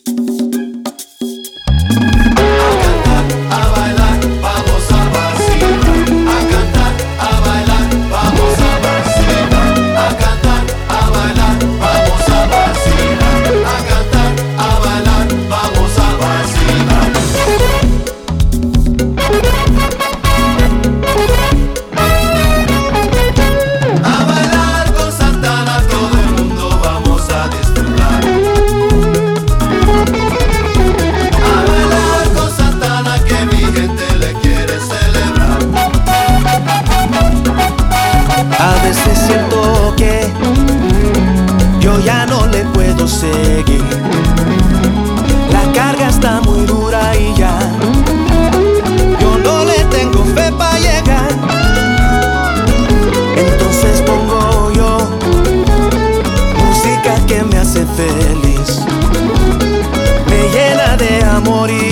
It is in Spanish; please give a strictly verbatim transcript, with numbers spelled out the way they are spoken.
A veces siento que yo ya no le puedo seguir. La carga está muy dura y ya yo no le tengo fe para llegar. Entonces pongo yo música que me hace feliz, me llena de amor y